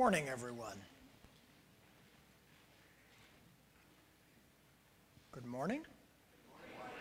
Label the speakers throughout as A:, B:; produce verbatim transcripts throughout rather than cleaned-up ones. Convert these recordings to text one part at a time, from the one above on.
A: morning, everyone. Good morning. Good morning.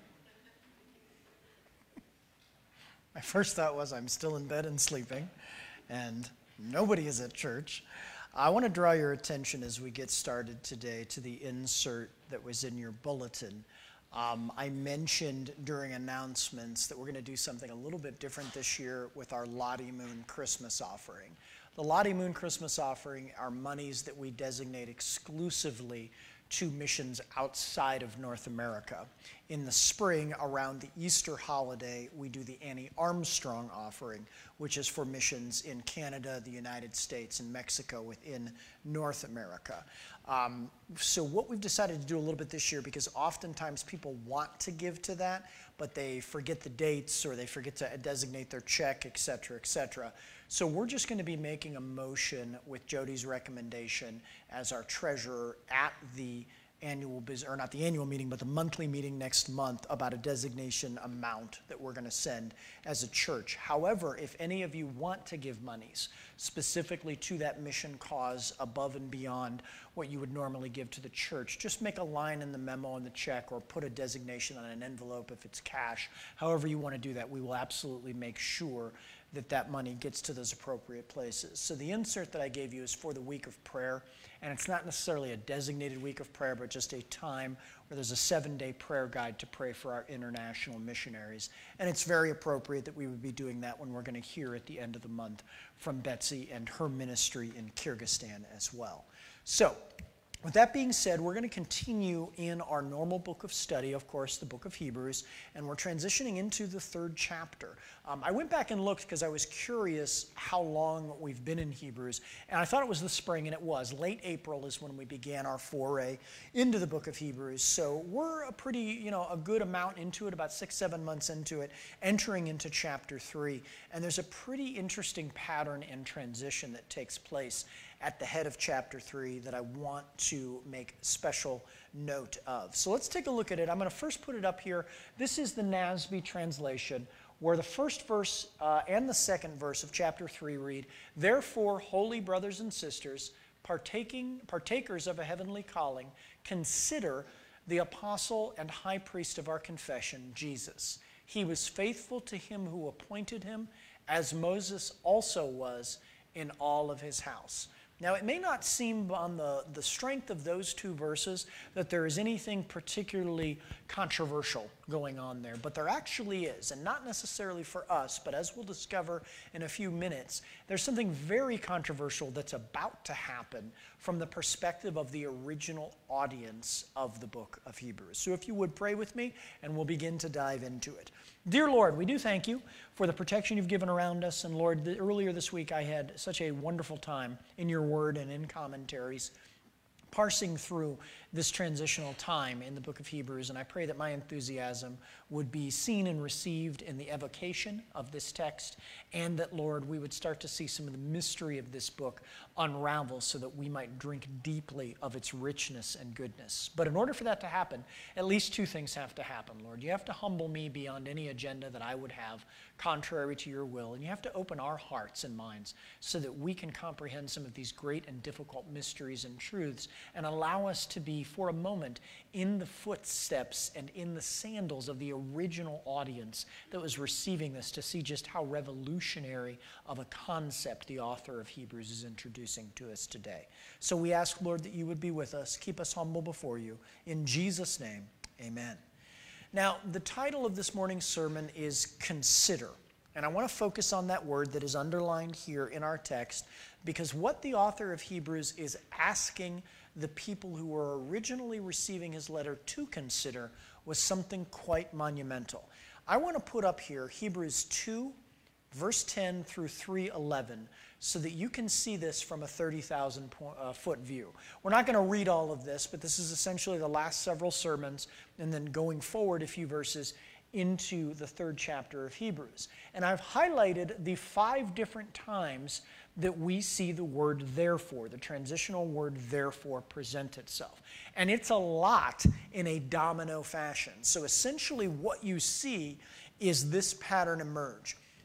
A: My first thought was I'm still in bed and sleeping, and nobody is at church. I want to draw your attention as we get started today to the insert that was in your bulletin. Um, I mentioned during announcements that we're going to do something a little bit different this year with our Lottie Moon Christmas offering. The Lottie Moon Christmas offering are monies that we designate exclusively to missions outside of North America. In the spring, around the Easter holiday, we do the Annie Armstrong offering, which is for missions in Canada, the United States, and Mexico within North America. Um, so what we've decided to do a little bit this year, because oftentimes people want to give to that, but they forget the dates or they forget to designate their check, et cetera, et cetera. So we're just going to be making a motion with Jody's recommendation as our treasurer at the annual business, or not the annual meeting, but the monthly meeting next month about a designation amount that we're going to send as a church. However, if any of you want to give monies specifically to that mission cause above and beyond what you would normally give to the church, just make a line in the memo in the check or put a designation on an envelope if it's cash. However you want to do that, we will absolutely make sure that that money gets to those appropriate places. So the insert that I gave you is for the week of prayer, and it's not necessarily a designated week of prayer, but just a time where there's a seven-day prayer guide to pray for our international missionaries. And it's very appropriate that we would be doing that when we're going to hear at the end of the month from Betsy and her ministry in Kyrgyzstan as well. So, with that being said, we're going to continue in our normal book of study, of course, the book of Hebrews, and we're transitioning into the third chapter. Um, I went back and looked because I was curious how long we've been in Hebrews, and I thought it was the spring, and it was. Late April is when we began our foray into the book of Hebrews, so we're a pretty, you know, a good amount into it, about six, seven months into it, entering into chapter three, and there's a pretty interesting pattern and transition that takes place at the head of chapter three that I want to make special note of. So let's take a look at it. I'm going to first put it up here. This is the N A S B translation, where the first verse uh, and the second verse of chapter three read, "Therefore, holy brothers and sisters, partaking, partakers of a heavenly calling, consider the apostle and high priest of our confession, Jesus. He was faithful to him who appointed him, as Moses also was in all of his house." Now, it may not seem on the, the strength of those two verses that there is anything particularly controversial going on there, but there actually is, and not necessarily for us, but as we'll discover in a few minutes, there's something very controversial that's about to happen from the perspective of the original audience of the book of Hebrews. So if you would pray with me, and we'll begin to dive into it. Dear Lord, we do thank you for the protection you've given around us. And Lord, the, earlier this week I had such a wonderful time in your word and in commentaries, parsing through this transitional time in the book of Hebrews, and I pray that my enthusiasm would be seen and received in the evocation of this text, and that, Lord, we would start to see some of the mystery of this book unravel so that we might drink deeply of its richness and goodness. But in order for that to happen, at least two things have to happen, Lord. You have to humble me beyond any agenda that I would have contrary to your will, and you have to open our hearts and minds so that we can comprehend some of these great and difficult mysteries and truths and allow us to be, for a moment, in the footsteps and in the sandals of the original audience that was receiving this, to see just how revolutionary of a concept the author of Hebrews is introducing to us today. So we ask, Lord, that you would be with us, keep us humble before you. In Jesus' name, amen. Now, the title of this morning's sermon is Consider. And I want to focus on that word that is underlined here in our text, because what the author of Hebrews is asking the people who were originally receiving his letter to consider was something quite monumental. I want to put up here Hebrews two, verse ten through three eleven, so that you can see this from a thirty thousand foot view. We're not going to read all of this, but this is essentially the last several sermons, and then going forward a few verses into the third chapter of Hebrews. And I've highlighted the five different times that we see the word therefore, the transitional word therefore, present itself. And it's a lot in a domino fashion. So essentially what you see is this pattern emerge.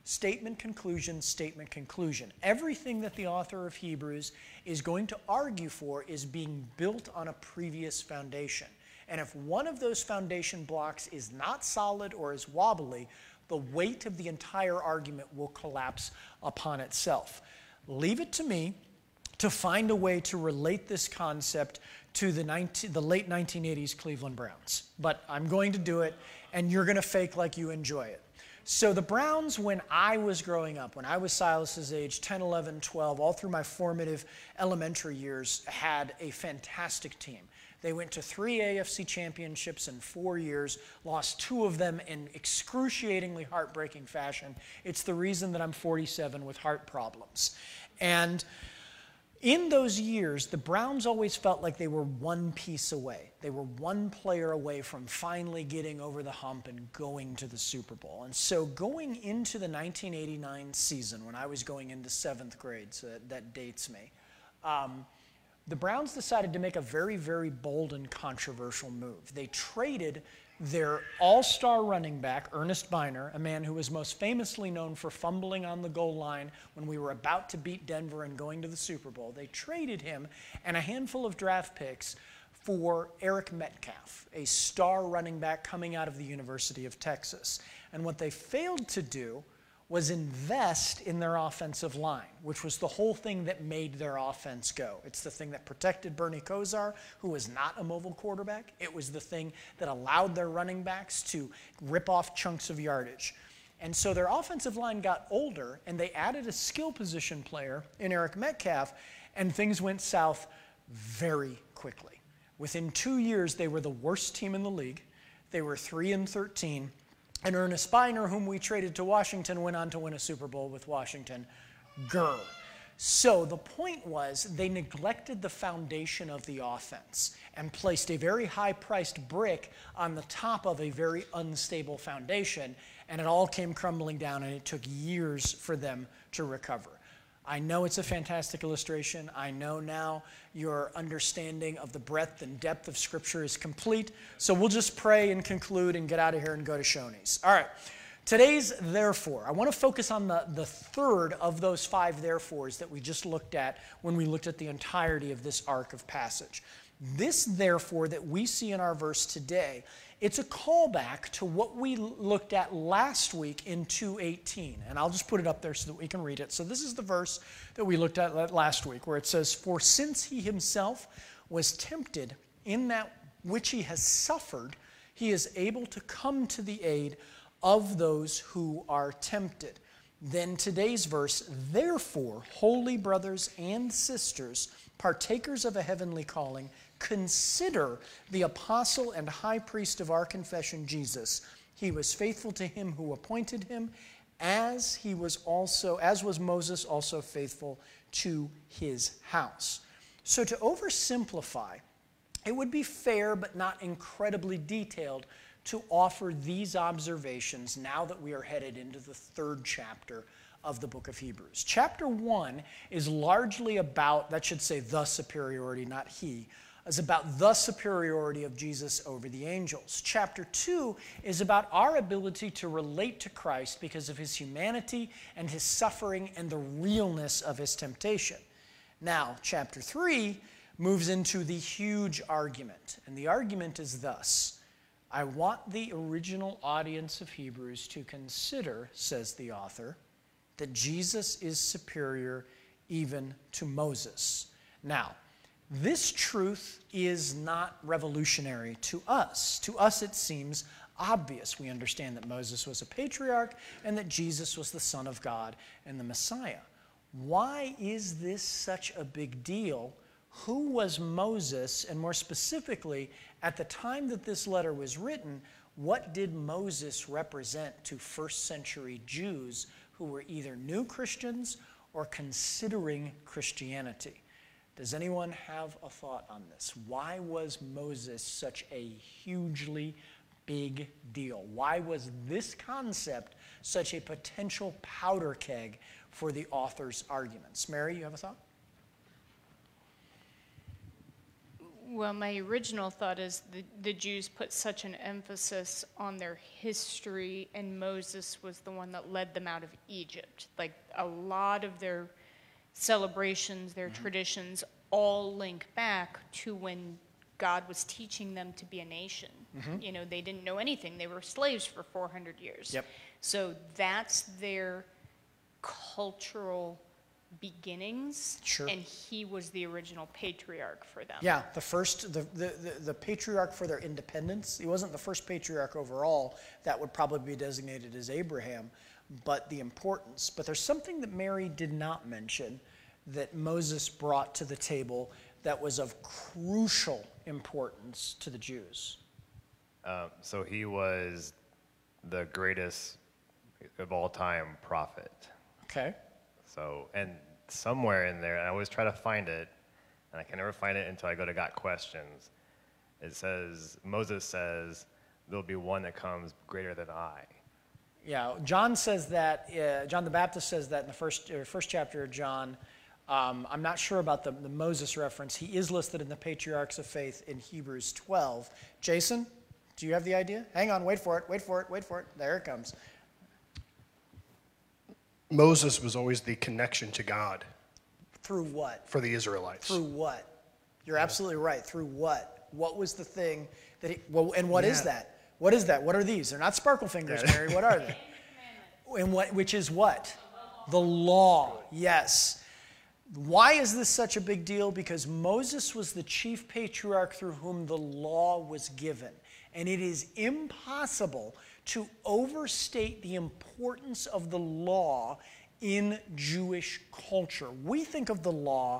A: Statement, conclusion, statement, conclusion. Everything that the author of Hebrews is going to argue for is being built on a previous foundation. And if one of those foundation blocks is not solid or is wobbly, the weight of the entire argument will collapse upon itself. Leave it to me to find a way to relate this concept to the, nineteen, the late nineteen eighties Cleveland Browns. But I'm going to do it, and you're going to fake like you enjoy it. So the Browns, when I was growing up, when I was Silas's age, ten, eleven, twelve, all through my formative elementary years, had a fantastic team. They went to three A F C championships in four years, lost two of them in excruciatingly heartbreaking fashion. It's the reason that I'm forty-seven with heart problems. And in those years, the Browns always felt like they were one piece away. They were one player away from finally getting over the hump and going to the Super Bowl. And so going into the nineteen eighty-nine season, when I was going into seventh grade, so that, that dates me, um, the Browns decided to make a very, very bold and controversial move. They traded their all-star running back, Ernest Biner, a man who was most famously known for fumbling on the goal line when we were about to beat Denver and going to the Super Bowl. They traded him and a handful of draft picks for Eric Metcalf, a star running back coming out of the University of Texas. And what they failed to do was invest in their offensive line, which was the whole thing that made their offense go. It's the thing that protected Bernie Kosar, who was not a mobile quarterback. It was the thing that allowed their running backs to rip off chunks of yardage. And so their offensive line got older, and they added a skill position player in Eric Metcalf, and things went south very quickly. Within two years, they were the worst team in the league. They were three and thirteen. And Ernest Biner, whom we traded to Washington, went on to win a Super Bowl with Washington. Grr. So the point was they neglected the foundation of the offense and placed a very high-priced brick on the top of a very unstable foundation, and it all came crumbling down, and it took years for them to recover. I know it's a fantastic illustration. I know now your understanding of the breadth and depth of Scripture is complete. So we'll just pray and conclude and get out of here and go to Shoney's. All right. Today's therefore, I want to focus on the, the third of those five therefores that we just looked at when we looked at the entirety of this arc of passage. This therefore that we see in our verse today, it's a callback to what we looked at last week in two eighteen. And I'll just put it up there so that we can read it. So this is the verse that we looked at last week where it says, "For since he himself was tempted in that which he has suffered, he is able to come to the aid of those who are tempted." Then today's verse, "Therefore, holy brothers and sisters, partakers of a heavenly calling, consider the apostle and high priest of our confession, Jesus. He was faithful to him who appointed him, as he was also, as was Moses also faithful to his house." So to oversimplify, it would be fair but not incredibly detailed to offer these observations now that we are headed into the third chapter of the book of Hebrews. Chapter one is largely about, that should say the superiority, not he, is about the superiority of Jesus over the angels. Chapter two is about our ability to relate to Christ because of his humanity and his suffering and the realness of his temptation. Now, chapter three moves into the huge argument, and the argument is thus: I want the original audience of Hebrews to consider, says the author, that Jesus is superior even to Moses. Now, this truth is not revolutionary to us. To us, it seems obvious. We understand that Moses was a patriarch and that Jesus was the Son of God and the Messiah. Why is this such a big deal? Who was Moses? And more specifically, at the time that this letter was written, what did Moses represent to first century Jews who were either new Christians or considering Christianity? Does anyone have a thought on this? Why was Moses such a hugely big deal? Why was this concept such a potential powder keg for the author's arguments? Mary, you have a thought?
B: Well, my original thought is the, the Jews put such an emphasis on their history, and Moses was the one that led them out of Egypt. Like a lot of their celebrations, their mm-hmm. traditions, all link back to when God was teaching them to be a nation. Mm-hmm. You know, they didn't know anything. They were slaves for four hundred years.
A: Yep.
B: So that's their cultural beginnings,
A: sure.
B: and he was the original patriarch for them.
A: Yeah, the first, the, the, the, the patriarch for their independence. He wasn't the first patriarch overall. That would probably be designated as Abraham, but the importance. But there's something that Mary did not mention that Moses brought to the table that was of crucial importance to the Jews.
C: Um, so he was the greatest of all time prophet.
A: Okay.
C: So, and somewhere in there, and I always try to find it, and I can never find it until I go to Got Questions. It says, Moses says, there'll be one that comes greater than I.
A: Yeah, John says that, uh, John the Baptist says that in the first, uh, first chapter of John. Um, I'm not sure about the, the Moses reference. He is listed in the Patriarchs of Faith in Hebrews twelve. Jason, do you have the idea? Hang on, wait for it, wait for it, wait for it. There it comes.
D: Moses was always the connection to God.
A: Through what?
D: For the Israelites.
A: Through what? You're absolutely right. Through what? What was the thing that he, well, and what yeah. is that? What is that? What are these? They're not sparkle fingers, yeah. Mary. What are they? And what, which is what? The law. Yes. Why is this such a big deal? Because Moses was the chief patriarch through whom the law was given. And it is impossible to overstate the importance of the law in Jewish culture. We think of the law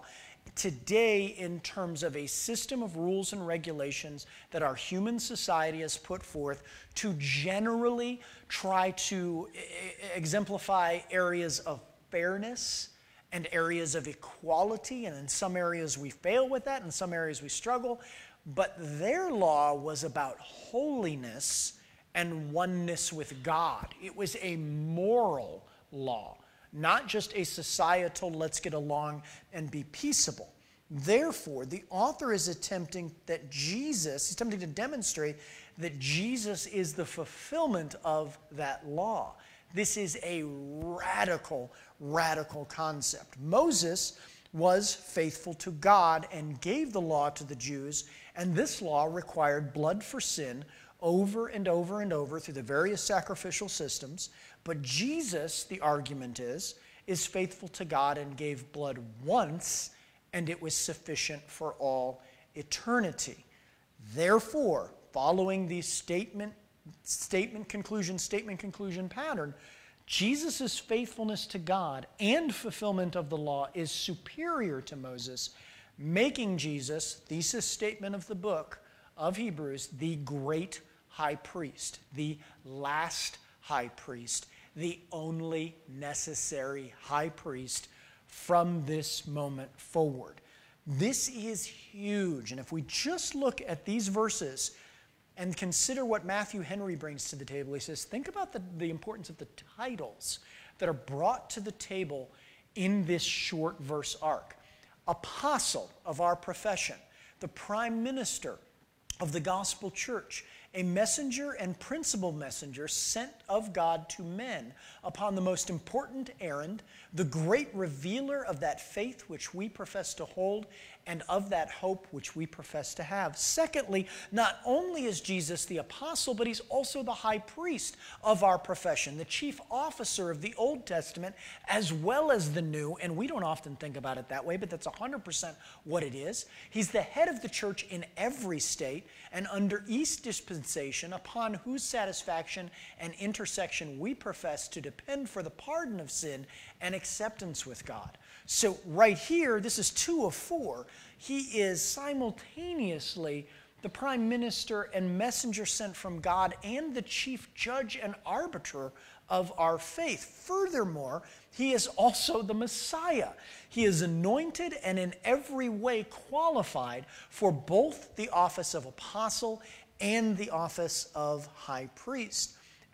A: today in terms of a system of rules and regulations that our human society has put forth to generally try to exemplify areas of fairness and areas of equality, and in some areas we fail with that, in some areas we struggle. But their law was about holiness and oneness with God. It was a moral law, not just a societal, let's get along and be peaceable. Therefore, the author is attempting that Jesus, he's attempting to demonstrate that Jesus is the fulfillment of that law. This is a radical, radical concept. Moses was faithful to God and gave the law to the Jews, and this law required blood for sin over and over and over through the various sacrificial systems. But Jesus, the argument is, is faithful to God and gave blood once, and it was sufficient for all eternity. Therefore, following the statement, statement, conclusion, statement, conclusion pattern, Jesus' faithfulness to God and fulfillment of the law is superior to Moses, making Jesus, thesis statement of the book of Hebrews, the great high priest, the last high priest, the only necessary high priest from this moment forward. This is huge. And if we just look at these verses and consider what Matthew Henry brings to the table, he says, think about the, the importance of the titles that are brought to the table in this short verse arc. Apostle of our profession, the prime minister of the gospel church, a messenger and principal messenger sent of God to men upon the most important errand, the great revealer of that faith which we profess to hold and of that hope which we profess to have. Secondly, not only is Jesus the apostle, but he's also the high priest of our profession, the chief officer of the Old Testament as well as the New, and we don't often think about it that way, but that's one hundred percent what it is. He's the head of the church in every state and under each dispensation, upon whose satisfaction and intersection we profess to depend for the pardon of sin and acceptance with God. So right here, this is two of four. He is simultaneously the prime minister and messenger sent from God and the chief judge and arbiter of our faith. Furthermore, he is also the Messiah. He is anointed and in every way qualified for both the office of apostle and the office of high priest.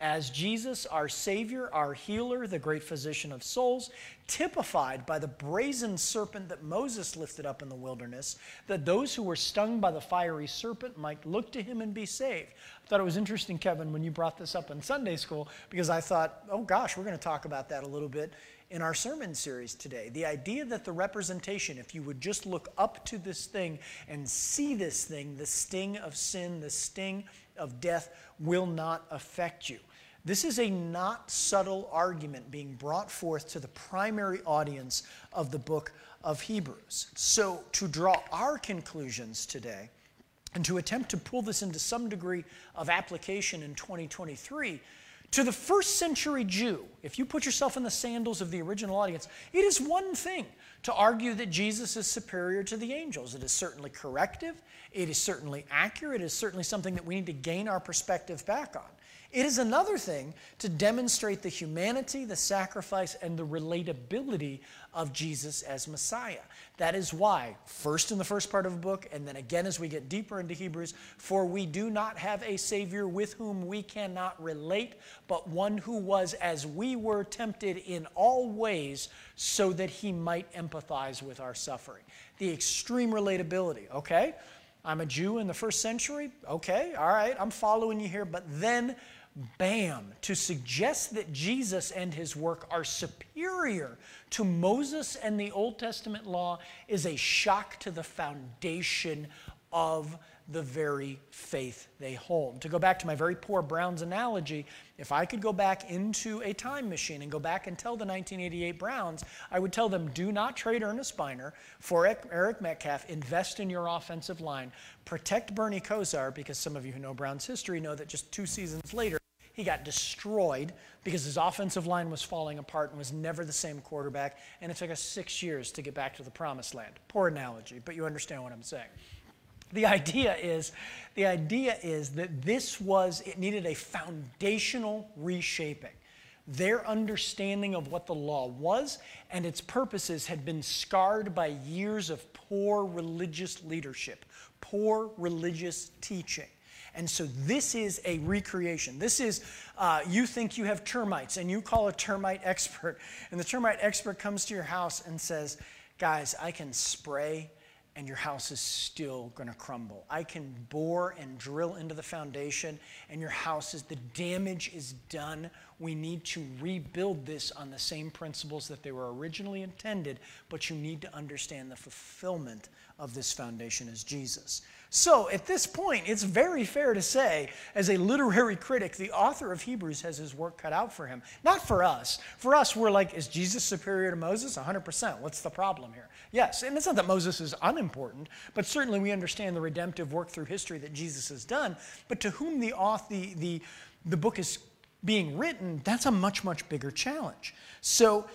A: as Jesus, our Savior, our healer, the great physician of souls, typified by the brazen serpent that Moses lifted up in the wilderness, that those who were stung by the fiery serpent might look to him and be saved. I thought it was interesting, Kevin, when you brought this up in Sunday school, because I thought, oh gosh, we're going to talk about that a little bit in our sermon series today. The idea that the representation, if you would just look up to this thing and see this thing, the sting of sin, the sting of death, will not affect you. This is a not subtle argument being brought forth to the primary audience of the book of Hebrews. So to draw our conclusions today, and to attempt to pull this into some degree of application in twenty twenty-three, to the first century Jew, if you put yourself in the sandals of the original audience, it is one thing to argue that Jesus is superior to the angels. It is certainly corrective. It is certainly accurate. It is certainly something that we need to gain our perspective back on. It is another thing to demonstrate the humanity, the sacrifice, and the relatability of Jesus as Messiah. That is why, first in the first part of the book, and then again as we get deeper into Hebrews, for we do not have a Savior with whom we cannot relate, but one who was as we were tempted in all ways, so that he might empathize with our suffering. The extreme relatability, okay? I'm a Jew in the first century. Okay, all right, I'm following you here. But then, bam, to suggest that Jesus and his work are superior to Moses and the Old Testament law is a shock to the foundation of the very faith they hold. To go back to my very poor Browns analogy, if I could go back into a time machine and go back and tell the nineteen eighty-eight Browns, I would tell them, do not trade Ernest Biner for Eric Metcalf, invest in your offensive line, protect Bernie Kosar, because some of you who know Browns history know that just two seasons later, he got destroyed because his offensive line was falling apart and was never the same quarterback, and it took us six years to get back to the promised land. Poor analogy, but you understand what I'm saying. The idea is, the idea is that this was, it needed a foundational reshaping. Their understanding of what the law was and its purposes had been scarred by years of poor religious leadership, poor religious teaching. And so this is a recreation. This is, uh, you think you have termites and you call a termite expert, and the termite expert comes to your house and says, guys, I can spray and your house is still going to crumble. I can bore and drill into the foundation, and your house is, the damage is done. We need to rebuild this on the same principles that they were originally intended, but you need to understand the fulfillment of this foundation as Jesus. So at this point, it's very fair to say, as a literary critic, the author of Hebrews has his work cut out for him. Not for us. For us, we're like, is Jesus superior to Moses? one hundred percent. What's the problem here? Yes, and it's not that Moses is unimportant, but certainly we understand the redemptive work through history that Jesus has done. But to whom the, author, the, the, the book is being written, that's a much, much bigger challenge. So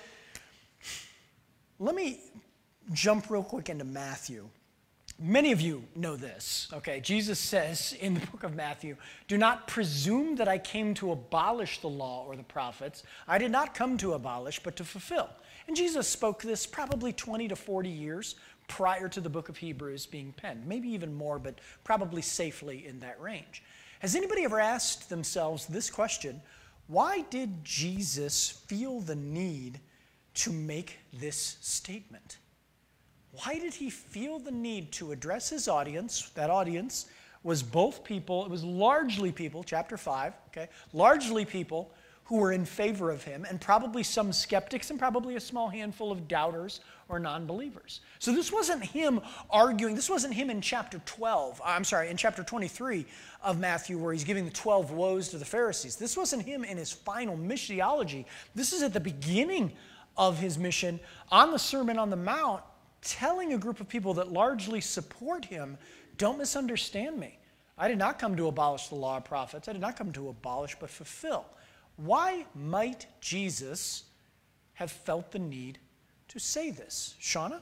A: let me jump real quick into Matthew. Many of you know this, okay? Jesus says in the book of Matthew, do not presume that I came to abolish the law or the prophets. I did not come to abolish, but to fulfill. And Jesus spoke this probably twenty to forty years prior to the book of Hebrews being penned. Maybe even more, but probably safely in that range. Has anybody ever asked themselves this question? Why did Jesus feel the need to make this statement? Why did he feel the need to address his audience? That audience was both people, it was largely people, chapter five, okay, largely people who were in favor of him, and probably some skeptics and probably a small handful of doubters or non-believers. So this wasn't him arguing, this wasn't him in chapter twelve, I'm sorry, in chapter twenty-three of Matthew where he's giving the twelve woes to the Pharisees. This wasn't him in his final missiology. This is at the beginning of his mission on the Sermon on the Mount, telling a group of people that largely support him, don't misunderstand me. I did not come to abolish the law of prophets. I did not come to abolish, but fulfill. Why might Jesus have felt the need to say this? Shauna?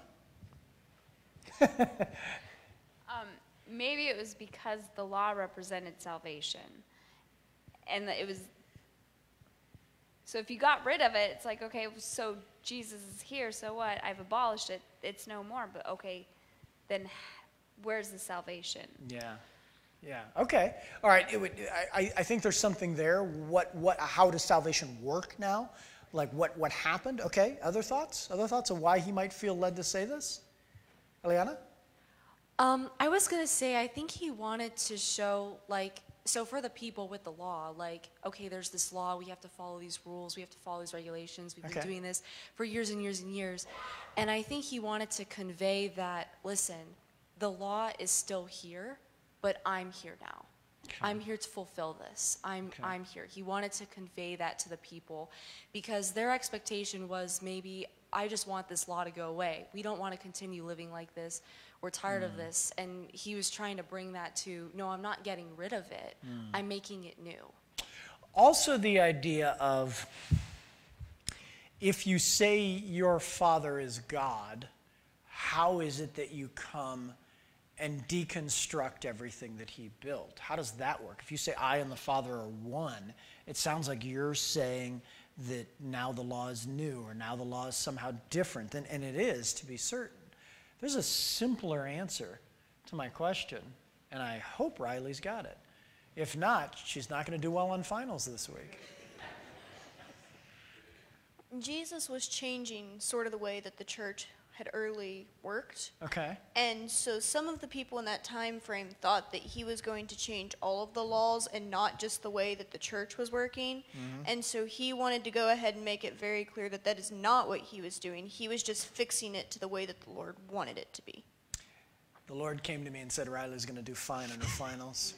E: um, maybe it was because the law represented salvation. And it was, so if you got rid of it, it's like, okay, so Jesus is here, so what? I've abolished it. It's no more. But okay, then where's the salvation?
A: Yeah. Yeah. Okay. All right. It would, I, I think there's something there. What, what, how does salvation work now? Like what, what happened? Okay. Other thoughts? Other thoughts of why he might feel led to say this? Eliana?
F: Um, I was going to say, I think he wanted to show, like, so for the people with the law, like, okay, there's this law, we have to follow these rules, we have to follow these regulations, we've
A: Okay.
F: been doing this for years and years and years. And I think he wanted to convey that, listen, the law is still here, but I'm here now. I'm here to fulfill this. I'm,
A: Okay.
F: I'm here. He wanted to convey that to the people because their expectation was maybe, I just want this law to go away. We don't want to continue living like this. We're tired of this. And he was trying to bring that to, no, I'm not getting rid of it. I'm making it new.
A: Also the idea of if you say your Father is God, how is it that you come and deconstruct everything that he built? How does that work? If you say I and the Father are one, it sounds like you're saying that now the law is new or now the law is somehow different, and, and it is, to be certain. There's a simpler answer to my question, and I hope Riley's got it. If not, she's not going to do well on finals this week.
G: Jesus was changing sort of the way that the church had early worked.
A: Okay.
G: And so some of the people in that time frame thought that he was going to change all of the laws and not just the way that the church was working. Mm-hmm. And so he wanted to go ahead and make it very clear that that is not what he was doing. He was just fixing it to the way that the Lord wanted it to be.
A: The Lord came to me and said, Riley's going to do fine in her finals.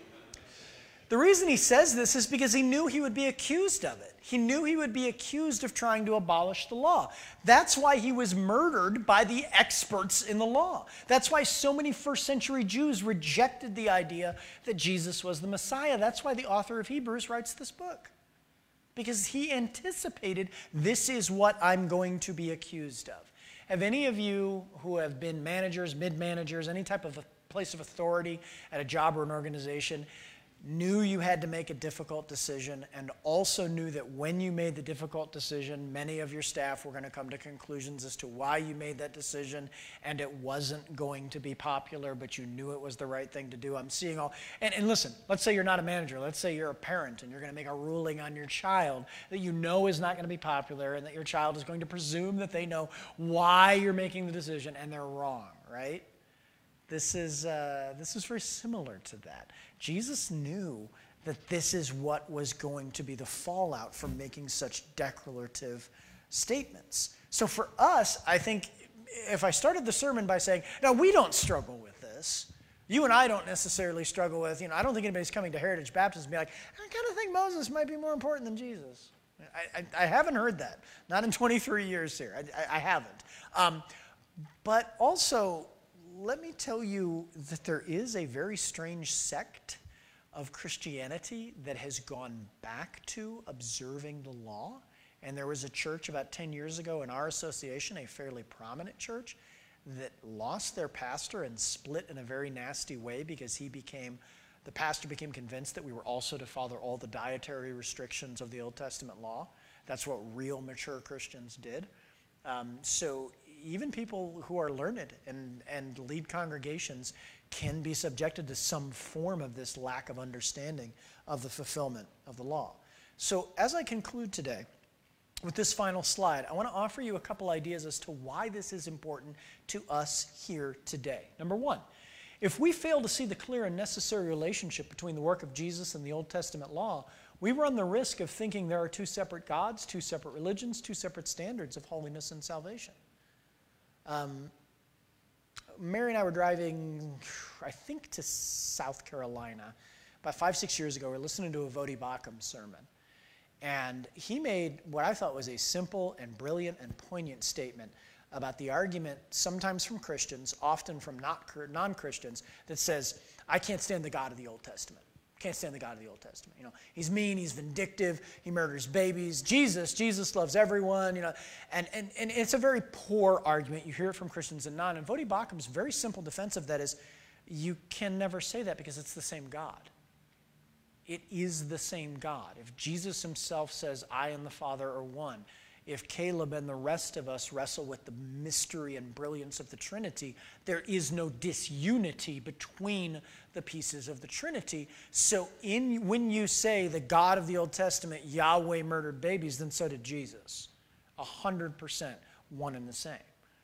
A: The reason he says this is because he knew he would be accused of it. He knew he would be accused of trying to abolish the law. That's why he was murdered by the experts in the law. That's why so many first century Jews rejected the idea that Jesus was the Messiah. That's why the author of Hebrews writes this book. Because he anticipated, this is what I'm going to be accused of. Have any of you who have been managers, mid-managers, any type of a place of authority at a job or an organization, knew you had to make a difficult decision and also knew that when you made the difficult decision, many of your staff were going to come to conclusions as to why you made that decision, and it wasn't going to be popular, but you knew it was the right thing to do? I'm seeing all, and, and listen, let's say you're not a manager. Let's say you're a parent and you're going to make a ruling on your child that you know is not going to be popular and that your child is going to presume that they know why you're making the decision, and they're wrong, right? This is, uh, this is very similar to that. Jesus knew that this is what was going to be the fallout from making such declarative statements. So for us, I think if I started the sermon by saying, now we don't struggle with this. You and I don't necessarily struggle with, you know, I don't think anybody's coming to Heritage Baptist and be like, I kind of think Moses might be more important than Jesus. I, I, I haven't heard that. Not in twenty-three years here. I, I, I haven't. Um, but also, let me tell you that there is a very strange sect of Christianity that has gone back to observing the law. And there was a church about ten years ago in our association, a fairly prominent church, that lost their pastor and split in a very nasty way because he became, the pastor became convinced that we were also to follow all the dietary restrictions of the Old Testament law. That's what real mature Christians did. Um, so even people who are learned and, and lead congregations can be subjected to some form of this lack of understanding of the fulfillment of the law. So as I conclude today with this final slide, I want to offer you a couple ideas as to why this is important to us here today. Number one, if we fail to see the clear and necessary relationship between the work of Jesus and the Old Testament law, we run the risk of thinking there are two separate gods, two separate religions, two separate standards of holiness and salvation. Um, Mary and I were driving, I think, to South Carolina about five, six years ago. We were listening to a Vodi Bakum sermon. And he made what I thought was a simple and brilliant and poignant statement about the argument, sometimes from Christians, often from not non-Christians, that says, I can't stand the God of the Old Testament. Can't stand the God of the Old Testament. You know, he's mean, he's vindictive, he murders babies. Jesus, Jesus loves everyone, you know. And, and, and it's a very poor argument. You hear it from Christians and non. And Vodi Bakum's very simple defense of that is, you can never say that because it's the same God. It is the same God. If Jesus himself says, I and the Father are one, if Caleb and the rest of us wrestle with the mystery and brilliance of the Trinity, there is no disunity between the pieces of the Trinity. So in, when you say the God of the Old Testament, Yahweh murdered babies, then so did Jesus. A hundred percent one and the same.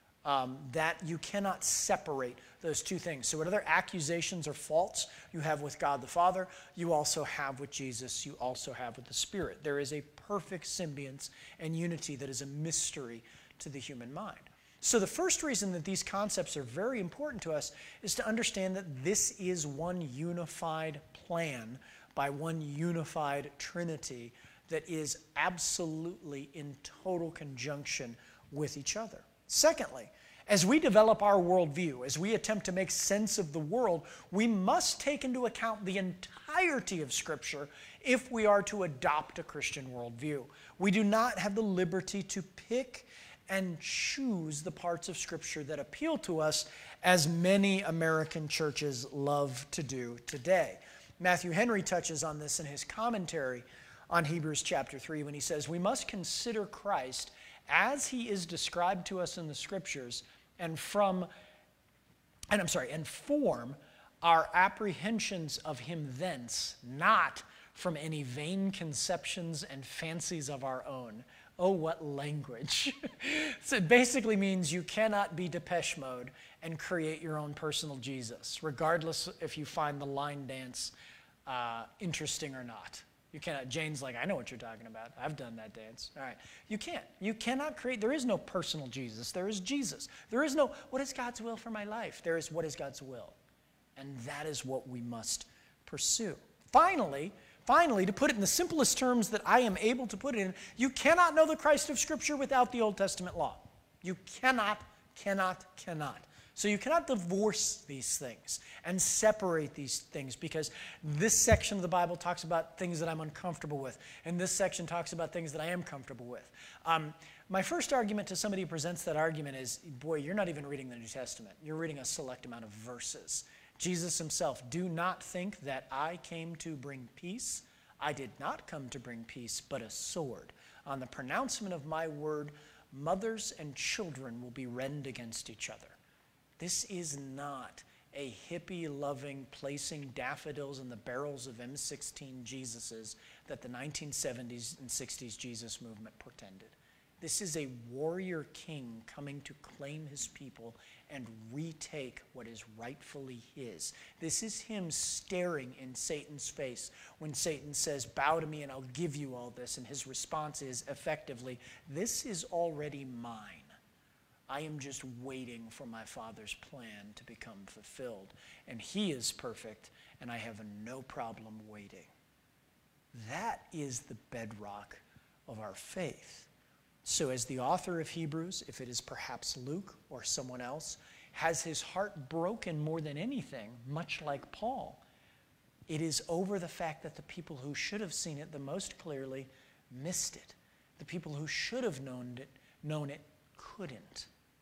A: Um, that you cannot separate those two things. So whatever accusations or faults you have with God the Father, you also have with Jesus, you also have with the Spirit. There is a perfect symbionce and unity that is a mystery to the human mind. So the first reason that these concepts are very important to us is to understand that this is one unified plan by one unified Trinity that is absolutely in total conjunction with each other. Secondly, as we develop our worldview, as we attempt to make sense of the world, we must take into account the entirety of Scripture if we are to adopt a Christian worldview. We do not have the liberty to pick and choose the parts of Scripture that appeal to us, as many American churches love to do today. Matthew Henry touches on this in his commentary on Hebrews chapter three when he says, "We must consider Christ as he is described to us in the Scriptures, and from, and I'm sorry, and form our apprehensions of him thence, not from any vain conceptions and fancies of our own." Oh, what language. So it basically means you cannot be Depeche Mode and create your own personal Jesus, regardless if you find the line dance uh, interesting or not. You cannot. Jane's like, I know what you're talking about. I've done that dance. All right. You can't. You cannot create. There is no personal Jesus. There is Jesus. There is no, what is God's will for my life? There is, what is God's will? And that is what we must pursue. Finally, finally, to put it in the simplest terms that I am able to put it in, you cannot know the Christ of Scripture without the Old Testament law. You cannot, cannot, cannot. So you cannot divorce these things and separate these things, because this section of the Bible talks about things that I'm uncomfortable with, and this section talks about things that I am comfortable with. Um, my first argument to somebody who presents that argument is, boy, you're not even reading the New Testament. You're reading a select amount of verses. Jesus himself, "Do not think that I came to bring peace. I did not come to bring peace, but a sword. On the pronouncement of my word, mothers and children will be rend against each other." This is not a hippie-loving placing daffodils in the barrels of M sixteen Jesuses that the nineteen seventies and sixties Jesus movement portended. This is a warrior king coming to claim his people and retake what is rightfully his. This is him staring in Satan's face when Satan says, "Bow to me and I'll give you all this." And his response is effectively, "This is already mine. I am just waiting for my Father's plan to become fulfilled. And he is perfect, and I have no problem waiting." That is the bedrock of our faith. So as the author of Hebrews, if it is perhaps Luke or someone else, has his heart broken more than anything, much like Paul, it is over the fact that the people who should have seen it the most clearly missed it. The people who should have known it, known it couldn't.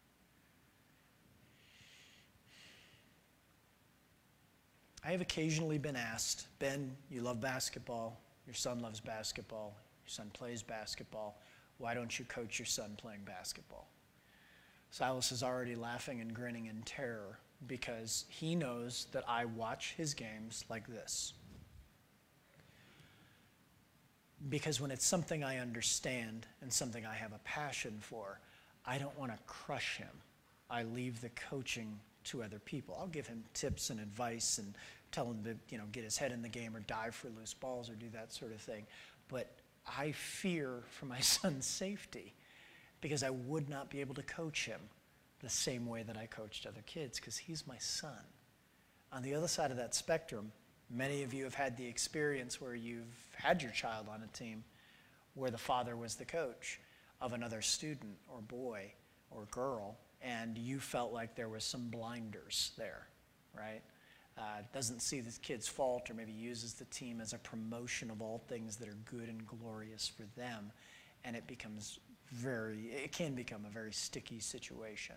A: I have occasionally been asked, "Ben, you love basketball. Your son loves basketball. Your son plays basketball. Why don't you coach your son playing basketball?" Silas is already laughing and grinning in terror because he knows that I watch his games like this. Because when it's something I understand and something I have a passion for, I don't want to crush him. I leave the coaching to other people. I'll give him tips and advice and tell him to, you know, get his head in the game or dive for loose balls or do that sort of thing. But I fear for my son's safety because I would not be able to coach him the same way that I coached other kids, because he's my son. On the other side of that spectrum, many of you have had the experience where you've had your child on a team where the father was the coach of another student or boy or girl, and you felt like there was some blinders there, right? Uh, doesn't see the kid's fault, or maybe uses the team as a promotion of all things that are good and glorious for them, and it becomes very, it can become a very sticky situation.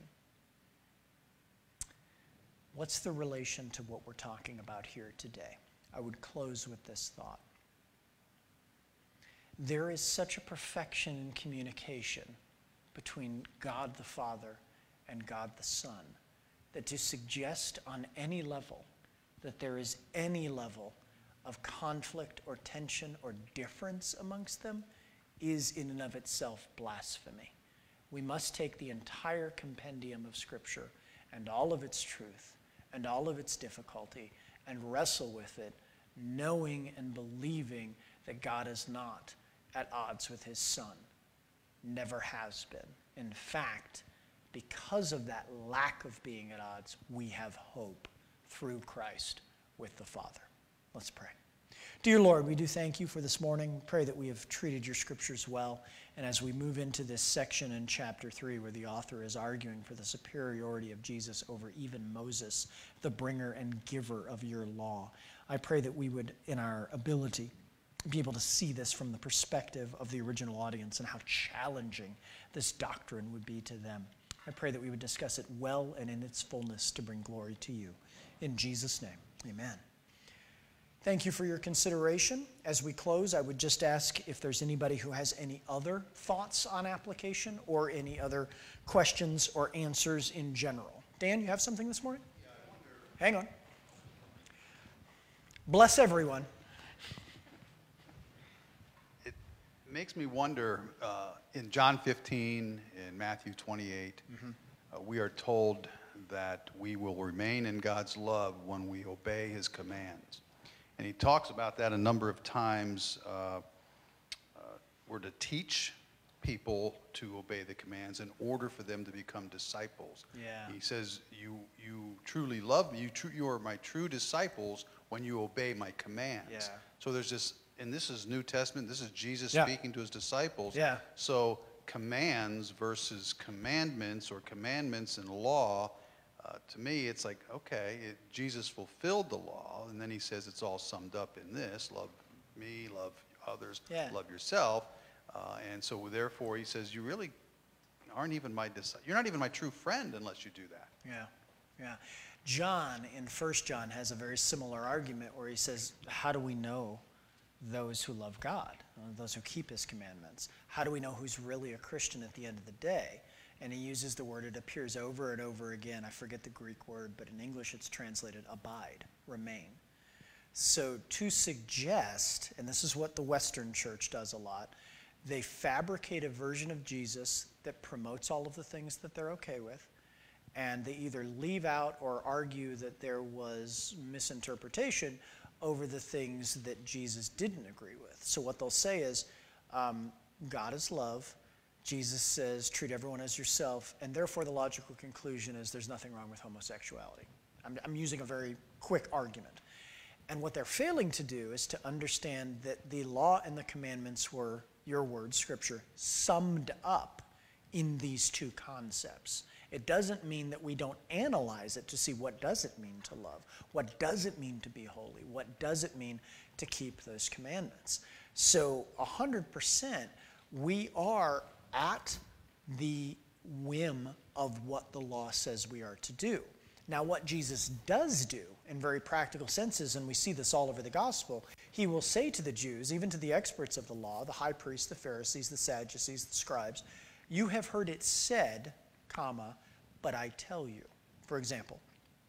A: What's the relation to what we're talking about here today? I would close with this thought. there is such a perfection in communication between God the Father and God the Son that to suggest on any level that there is any level of conflict or tension or difference amongst them is in and of itself blasphemy. We must take the entire compendium of Scripture and all of its truth and all of its difficulty and wrestle with it, knowing and believing that God is not at odds with his Son. Never has been. In fact, because of that lack of being at odds, we have hope through Christ with the Father. Let's pray. Dear Lord, we do thank you for this morning. Pray that we have treated your scriptures well. And as we move into this section in chapter three, where the author is arguing for the superiority of Jesus over even Moses, the bringer and giver of your law, I pray that we would, in our ability, be able to see this from the perspective of the original audience and how challenging this doctrine would be to them. I pray that we would discuss it well and in its fullness to bring glory to you. In Jesus' name, amen. Thank you for your consideration. As we close, I would just ask if there's anybody who has any other thoughts on application or any other questions or answers in general. Dan, you have something this morning? Yeah, I wonder. Hang on. Bless everyone.
H: It makes me wonder, uh, in John fifteen, in Matthew twenty-eight, mm-hmm. uh, we are told that we will remain in God's love when we obey his commands. And he talks about that a number of times. Uh, uh, we're to teach people to obey the commands in order for them to become disciples.
A: Yeah.
H: He says, you you truly love me. You, tr- you are my true disciples when you obey my commands.
A: Yeah.
H: So there's this, and this is New Testament. This is Jesus
A: Yeah.
H: speaking to his disciples.
A: Yeah.
H: So commands versus commandments, or commandments and law, Uh, to me, it's like, okay, it, Jesus fulfilled the law, and then he says it's all summed up in this: love me, love others,
A: Yeah.
H: love yourself. Uh, and so therefore he says, you really aren't even my disciple. You're not even my true friend unless you do that.
A: Yeah, yeah. John in First John has a very similar argument where he says, how do we know those who love God, those who keep his commandments? How do we know who's really a Christian at the end of the day? And he uses the word, it appears over and over again. I forget the Greek word, but in English it's translated abide, remain. So to suggest, and this is what the Western church does a lot, they fabricate a version of Jesus that promotes all of the things that they're okay with, and they either leave out or argue that there was misinterpretation over the things that Jesus didn't agree with. So what they'll say is, um, God is love. Jesus says, treat everyone as yourself, and therefore the logical conclusion is there's nothing wrong with homosexuality. I'm, I'm using a very quick argument. And what they're failing to do is to understand that the law and the commandments were, your word, Scripture, summed up in these two concepts. It doesn't mean that we don't analyze it to see what does it mean to love, what does it mean to be holy, what does it mean to keep those commandments. So one hundred percent we are at the whim of what the law says we are to do. Now, what Jesus does do in very practical senses, and we see this all over the gospel, he will say to the Jews, even to the experts of the law, the high priests, the Pharisees, the Sadducees, the scribes, you have heard it said, comma, but I tell you. For example,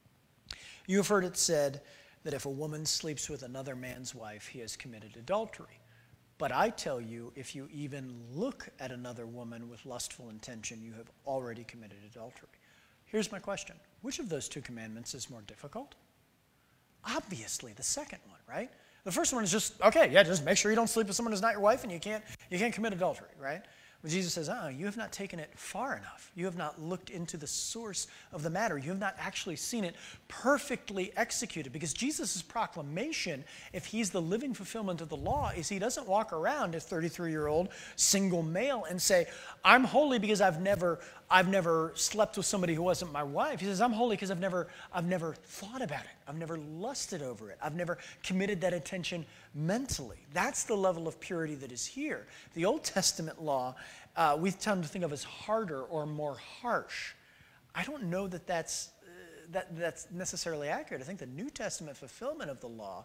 A: you have heard it said that if a woman sleeps with another man's wife, he has committed adultery. But I tell you, if you even look at another woman with lustful intention, you have already committed adultery. Here's my question. Which of those two commandments is more difficult? Obviously, the second one, right? The first one is just, okay, yeah, just make sure you don't sleep with someone who's not your wife and you can't, you can't commit adultery, right? But Jesus says, uh-uh, you have not taken it far enough. You have not looked into the source of the matter. You have not actually seen it perfectly executed. Because Jesus' proclamation, if he's the living fulfillment of the law, is he doesn't walk around as thirty-three-year-old single male and say, I'm holy because I've never, I've never slept with somebody who wasn't my wife. He says, I'm holy because I've never, I've never thought about it. I've never lusted over it. I've never committed that intention mentally. That's the level of purity that is here. The Old Testament law, uh, we tend to think of as harder or more harsh. I don't know that that's, uh, that that's necessarily accurate. I think the New Testament fulfillment of the law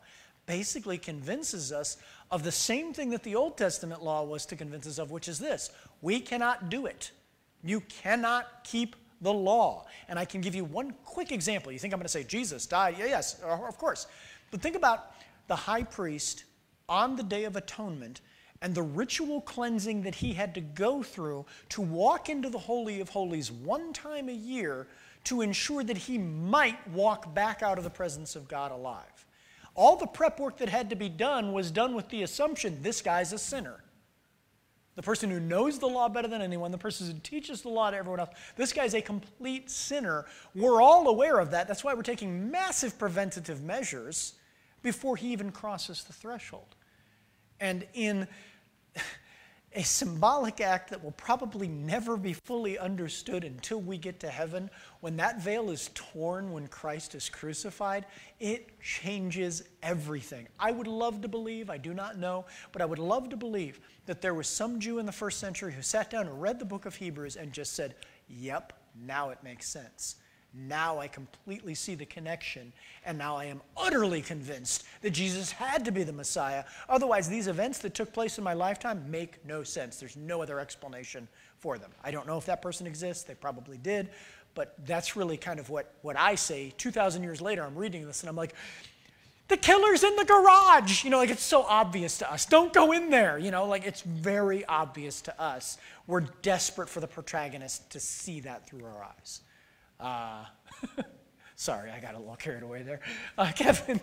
A: basically convinces us of the same thing that the Old Testament law was to convince us of, which is this: we cannot do it. You cannot keep the law. And I can give you one quick example. You think I'm going to say Jesus died? Yeah, yes, of course. But think about the high priest on the Day of Atonement and the ritual cleansing that he had to go through to walk into the Holy of Holies one time a year to ensure that he might walk back out of the presence of God alive. All the prep work that had to be done was done with the assumption this guy's a sinner. The person who knows the law better than anyone, the person who teaches the law to everyone else, this guy's a complete sinner. We're all aware of that. That's why we're taking massive preventative measures before he even crosses the threshold. And in a symbolic act that will probably never be fully understood until we get to heaven, when that veil is torn when Christ is crucified, it changes everything. I would love to believe, I do not know, but I would love to believe that there was some Jew in the first century who sat down and read the book of Hebrews and just said, yep, now it makes sense. Now I completely see the connection, and now I am utterly convinced that Jesus had to be the Messiah. Otherwise, these events that took place in my lifetime make no sense. There's no other explanation for them. I don't know if that person exists. They probably did. But that's really kind of what, what I say. two thousand years later, I'm reading this, and I'm like, the killer's in the garage. You know, like, it's so obvious to us. Don't go in there. You know, like, it's very obvious to us. We're desperate for the protagonist to see that through our eyes. Uh, sorry, I got a little carried away there. Uh, Kevin.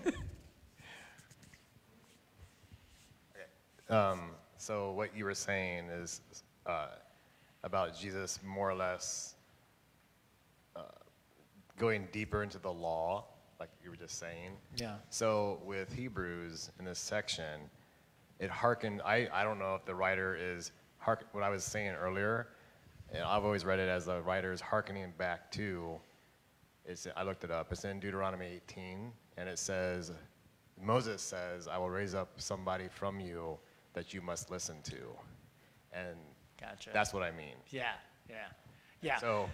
C: um, so what you were saying is uh, about Jesus more or less uh, going deeper into the law, like you were just saying.
A: Yeah.
C: So with Hebrews in this section, it harkened, I, I don't know if the writer is, hark, what I was saying earlier, and I've always read it as the writer is hearkening back to, it's, I looked it up, it's in Deuteronomy eighteen, and it says, Moses says, I will raise up somebody from you that you must listen to. And
A: Gotcha.
C: That's what I mean.
A: Yeah, yeah, yeah.
C: So,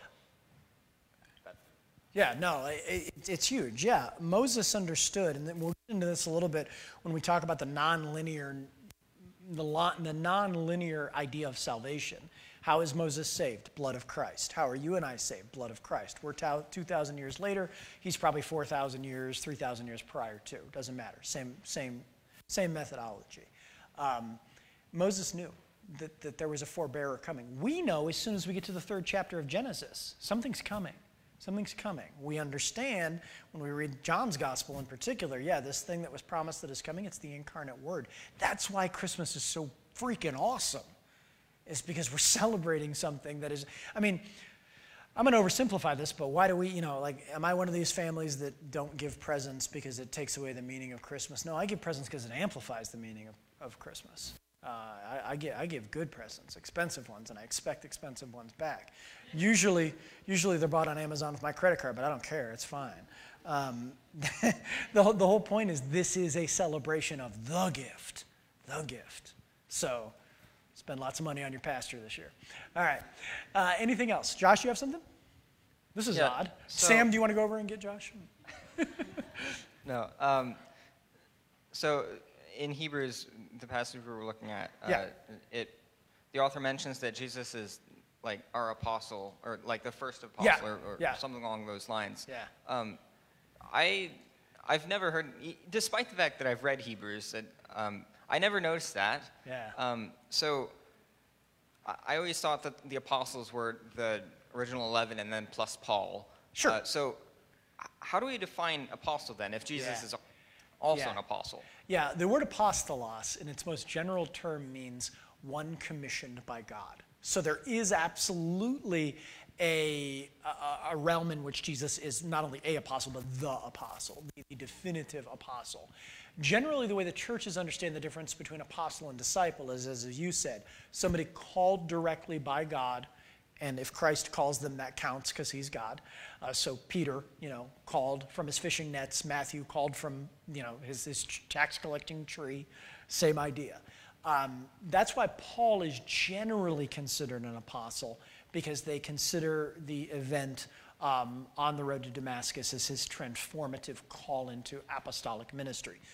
A: Yeah, no, it, it, it's huge. Yeah, Moses understood, and then we'll get into this a little bit when we talk about the non-linear, the, lo, the non-linear idea of salvation. How is Moses saved? Blood of Christ. How are you and I saved? Blood of Christ. We're two thousand years later. He's probably four thousand years, three thousand years prior to. Doesn't matter. Same, same, same methodology. Um, Moses knew that, that there was a forbearer coming. We know as soon as we get to the third chapter of Genesis, something's coming. Something's coming. We understand when we read John's gospel in particular, yeah, this thing that was promised that is coming, it's the incarnate word. That's why Christmas is so freaking awesome. It's because we're celebrating something that is, I mean, I'm going to oversimplify this, but why do we, you know, like, am I one of these families that don't give presents because it takes away the meaning of Christmas? No, I give presents because it amplifies the meaning of, of Christmas. Uh, I, I, give, I give good presents, expensive ones, and I expect expensive ones back. Usually, usually they're bought on Amazon with my credit card, but I don't care. It's fine. Um, the, the whole point is this is a celebration of the gift, the gift. So spend lots of money on your pastor this year. All right. Uh, anything else? Josh, you have something? This is
I: Yeah,
A: odd.
I: so-
A: Sam, do you want to go over and get Josh?
I: No. Um, so in Hebrews, the passage we were looking at, uh,
A: Yeah.
I: it the author mentions that Jesus is like our apostle, or like the first apostle,
A: Yeah,
I: or, or
A: yeah.
I: something along those lines.
A: Yeah.
I: Um, I I've never heard, despite the fact that I've read Hebrews, that um, I never noticed that.
A: Yeah.
I: Um, so I, I always thought that the apostles were the original eleven and then plus Paul.
A: Sure.
I: Uh, so h- how do we define apostle then, if Jesus
A: Yeah.
I: is also
A: Yeah.
I: an apostle?
A: Yeah, the word apostolos in its most general term means one commissioned by God. So there is absolutely a, a, a realm in which Jesus is not only a apostle, but the apostle, the, the definitive apostle. Generally, the way the churches understand the difference between apostle and disciple is, as you said, somebody called directly by God, and if Christ calls them, that counts because he's God. Uh, so Peter, you know, called from his fishing nets. Matthew called from, you know, his, his tax collecting tree. Same idea. Um, that's why Paul is generally considered an apostle, because they consider the event um, on the road to Damascus as his transformative call into apostolic ministry.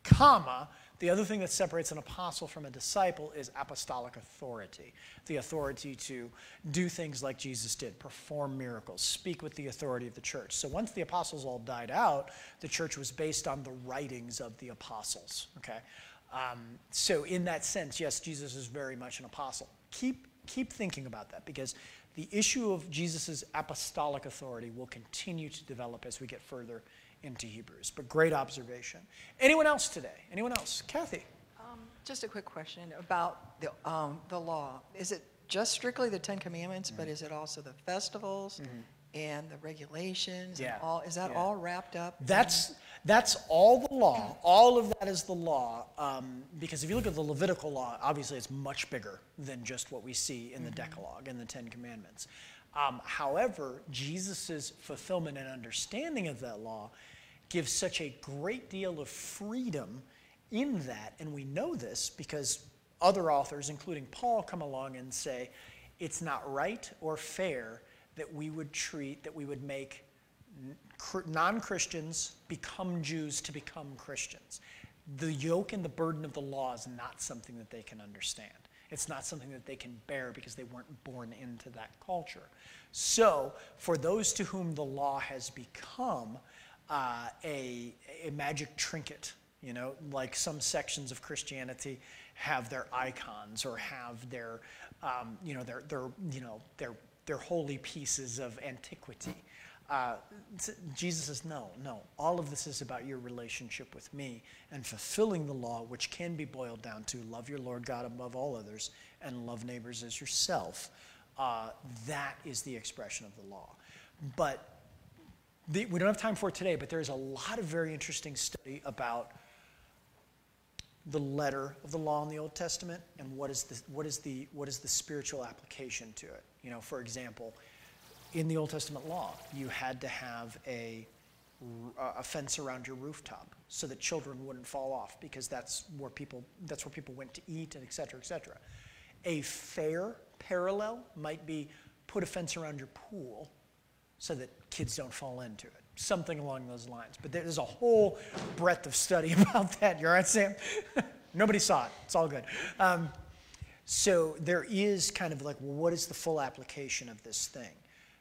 A: comma, the other thing that separates an apostle from a disciple is apostolic authority, the authority to do things like Jesus did, perform miracles, speak with the authority of the church. So once the apostles all died out, the church was based on the writings of the apostles, okay? Um, so in that sense, yes, Jesus is very much an apostle. Keep, keep thinking about that, because the issue of Jesus' apostolic authority will continue to develop as we get further into Hebrews. But great observation. Anyone else today? Anyone else? Kathy?
J: Um, just a quick question about the, um, the law. Is it just strictly the Ten Commandments, mm-hmm. but is it also the festivals mm-hmm. and the regulations?
A: Yeah.
J: And all, is that
A: yeah.
J: all wrapped up?
A: That's, that's all the law. All of that is the law. Um, because if you look at the Levitical law, obviously it's much bigger than just what we see in the mm-hmm. Decalogue and the Ten Commandments. Um, however, Jesus' fulfillment and understanding of that law gives such a great deal of freedom in that, and we know this because other authors, including Paul, come along and say, it's not right or fair that we would treat, that we would make non-Christians become Jews to become Christians. The yoke and the burden of the law is not something that they can understand. It's not something that they can bear because they weren't born into that culture. So, for those to whom the law has become uh, a, a magic trinket, you know, like some sections of Christianity have their icons or have their, um, you know, their, their, you know, their, their holy pieces of antiquity. Uh, Jesus says, no, no. All of this is about your relationship with me and fulfilling the law, which can be boiled down to love your Lord God above all others and love neighbors as yourself. Uh, that is the expression of the law. But the, we don't have time for it today, but there's a lot of very interesting study about the letter of the law in the Old Testament and what is the, what is the, what is the spiritual application to it. You know, for example, in the Old Testament law, you had to have a, a fence around your rooftop so that children wouldn't fall off, because that's where people that's where people went to eat, and et cetera, et cetera. A fair parallel might be put a fence around your pool so that kids don't fall into it. Something along those lines. But there's a whole breadth of study about that. You're right, Sam? Nobody saw it. It's all good. Um, so there is kind of like, well, what is the full application of this thing?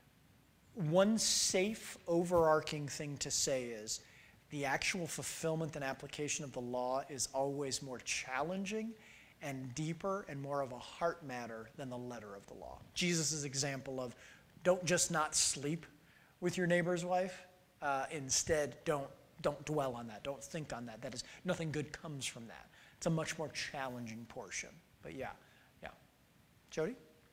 A: One safe, overarching thing to say is the actual fulfillment and application of the law is always more challenging and deeper and more of a heart matter than the letter of the law. Jesus' example of don't just not sleep with your neighbor's wife. Uh, instead, don't, don't dwell on that. Don't think on that. That is, nothing good comes from that. It's a much more challenging portion. But yeah, yeah. Jody?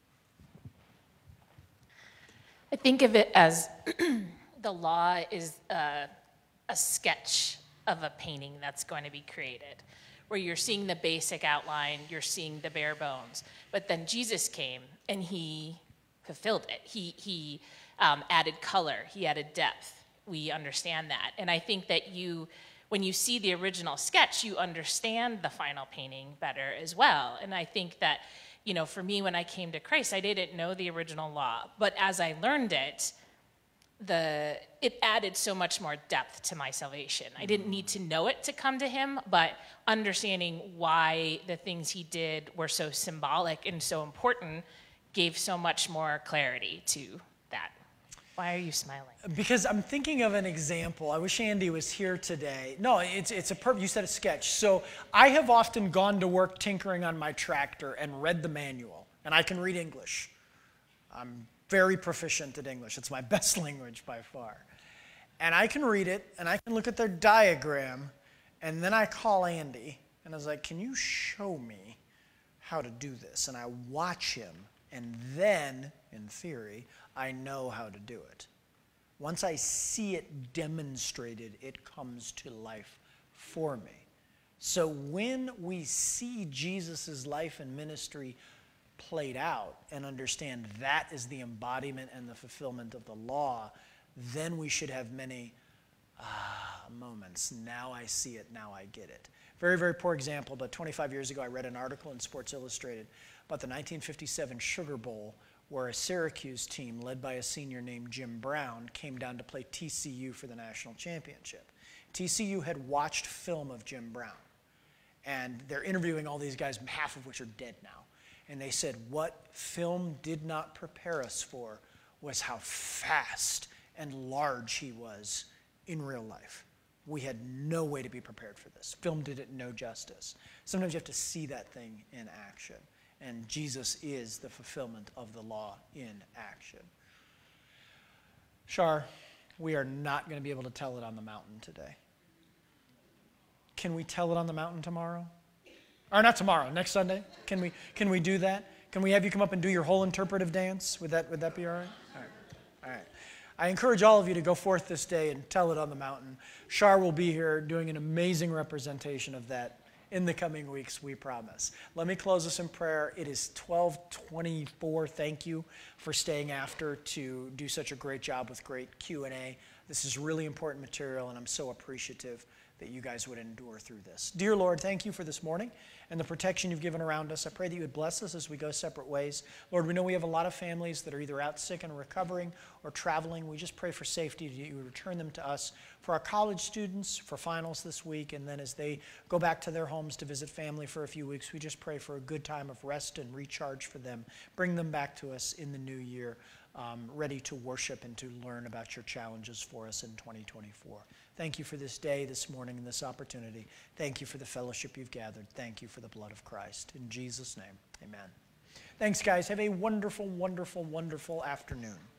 K: I think of it as the law is a, a sketch of a painting that's going to be created, where you're seeing the basic outline, you're seeing the bare bones. But then Jesus came and he fulfilled it. He, he um, added color, he added depth. We understand that. And I think that you, when you see the original sketch, you understand the final painting better as well. And I think that, you know, for me, when I came to Christ, I didn't know the original law. But as I learned it, the it added so much more depth to my salvation. I didn't need to know it to come to him, but understanding why the things he did were so symbolic and so important gave so much more clarity to that. Why are you smiling?
A: Because I'm thinking of an example. I wish Andy was here today. No, it's it's a perfect, you said a sketch. So I have often gone to work tinkering on my tractor and read the manual, and I can read English. I'm very proficient at English. It's my best language by far. And I can read it, and I can look at their diagram, and then I call Andy, and I was like, can you show me how to do this? And I watch him, and then, in theory, I know how to do it. Once I see it demonstrated, it comes to life for me. So when we see Jesus' life and ministry played out and understand that is the embodiment and the fulfillment of the law, then we should have many ah, moments. Now I see it, now I get it. Very, very poor example, but twenty-five years ago I read an article in Sports Illustrated about the nineteen fifty-seven Sugar Bowl, where a Syracuse team led by a senior named Jim Brown came down to play T C U for the national championship. T C U had watched film of Jim Brown. And they're interviewing all these guys, half of which are dead now. And they said, what film did not prepare us for was how fast and large he was in real life. We had no way to be prepared for this. Film did it no justice. Sometimes you have to see that thing in action. And Jesus is the fulfillment of the law in action. Shar, we are not going to be able to tell it on the mountain today. Can we tell it on the mountain tomorrow? Or not tomorrow, next Sunday? Can we, can we do that? Can we have you come up and do your whole interpretive dance? Would that, would that be all right? All right. All right. I encourage all of you to go forth this day and tell it on the mountain. Shar will be here doing an amazing representation of that in the coming weeks, we promise. Let me close us in prayer. It is twelve twenty-four. Thank you for staying after to do such a great job with great Q and A. This is really important material, and I'm so appreciative that you guys would endure through this. Dear Lord, thank you for this morning and the protection you've given around us. I pray that you would bless us as we go separate ways. Lord, we know we have a lot of families that are either out sick and recovering or traveling. We just pray for safety, that you would return them to us. For our college students, for finals this week, and then as they go back to their homes to visit family for a few weeks, we just pray for a good time of rest and recharge for them. Bring them back to us in the new year, um, ready to worship and to learn about your challenges for us in twenty twenty-four. Thank you for this day, this morning, and this opportunity. Thank you for the fellowship you've gathered. Thank you for the blood of Christ. In Jesus' name, amen. Thanks, guys. Have a wonderful, wonderful, wonderful afternoon.